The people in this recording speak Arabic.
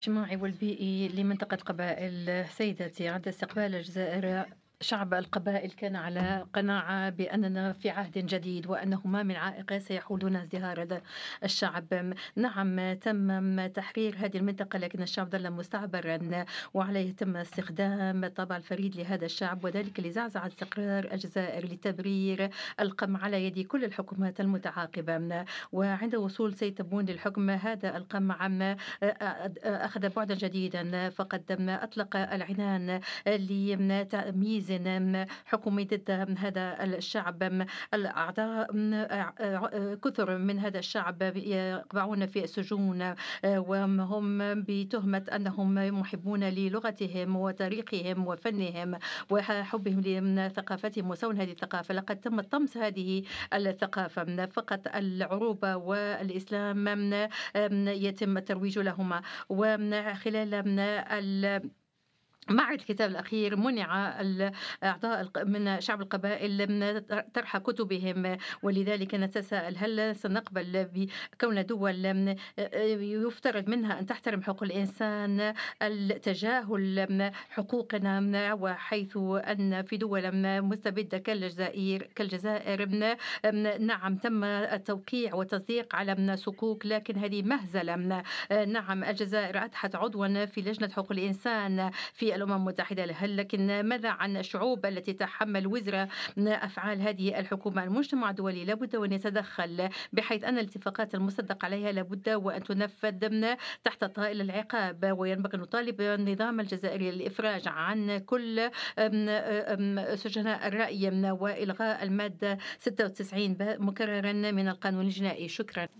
الاجتماعي والبيئي لمنطقة قبائل. سيدتي، عند استقبال الجزائر شعب القبائل كان على قناعة بأننا في عهد جديد، وأنه ما من عائق سيحولون ازدهار هذا الشعب. نعم، تم تحرير هذه المنطقة، لكن الشعب ظل مستعبرا، وعليه تم استخدام الطابع الفريد لهذا الشعب، وذلك لزعزعة استقرار الجزائر لتبرير القمع على يد كل الحكومات المتعاقبة. وعند وصول سيد تبون للحكم، هذا القمع أخذ بعدا جديدا، فقد أطلق العنان لتمييز حكومي ضد هذا الشعب. الأعضاء كثر من هذا الشعب يقبعون في السجون، وهم بتهمة أنهم محبون للغتهم وتاريخهم وفنهم وحبهم لثقافتهم وسون هذه الثقافة. لقد تم طمس هذه الثقافة، فقط العروبة والإسلام يتم الترويج لهما. وخلال مع الكتاب الأخير منع الأعضاء من شعب القبائل من طرح كتبهم، ولذلك نتساءل: هل سنقبل بكون دول يفترض منها أن تحترم حقوق الإنسان التجاهل حقوقنا، وحيث أن في دول مستبدة كالجزائر نعم تم التوقيع والتصديق على صكوك، لكن هذه مهزلة. نعم، الجزائر أتحت عضوا في لجنة حقوق الإنسان في الأمم المتحدة، لكن ماذا عن الشعوب التي تحمل وزر أفعال هذه الحكومة؟ المجتمع الدولي لابد وأن يتدخل، بحيث أن الاتفاقات المصدق عليها لابد وأن تنفذ تحت طائل العقاب. وينبغي أن نطالب النظام الجزائري الإفراج عن كل سجناء الرأي، وإلغاء المادة 96 مكررا من القانون الجنائي. شكرا.